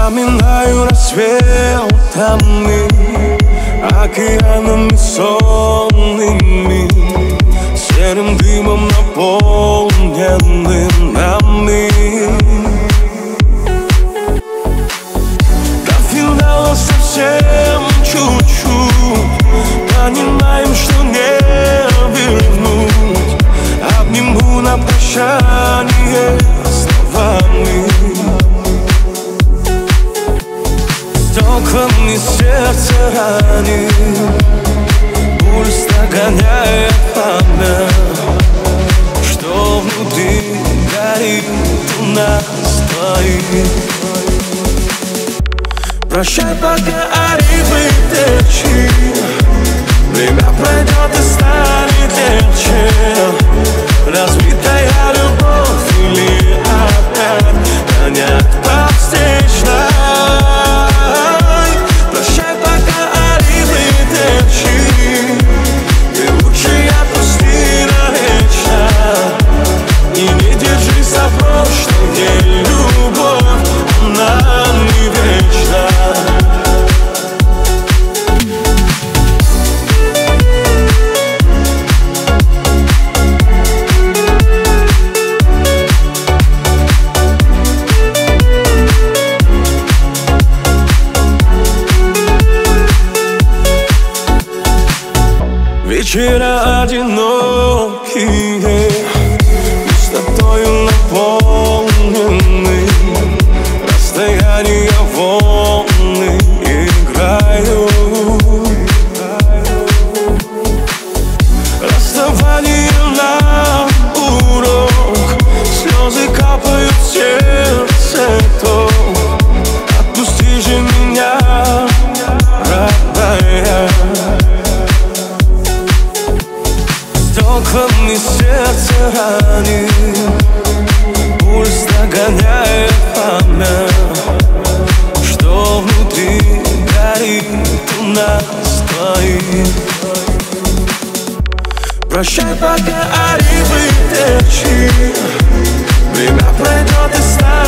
Вспоминаю рассветами, океанами сонными, серым дымом наполненным нами. До финала совсем чуть-чуть, понимаем, что не вернуть. Обниму на прощание словами, стеклами сердце ранит, пульс нагоняет память, что внутри горит у нас двоих. Прощай, пока рифы течи, время пройдет и станет легче. Разбитая любовь или опять гонять по встречной. Прощай, пока рифы течи, ты лучше отпусти навечно. И не держись за прошлое, где любовь, она не вечна. Вечера одинокие, пустотою наполнены, расстояния волны играют. Расставание нам урок, слезы капают в сердце ток. Отпусти же меня, родная. Стеклами сердце ранит, пульс нагоняет память, что внутри горит у нас двоих. Прощай, пока рифы течи, время пройдет и станет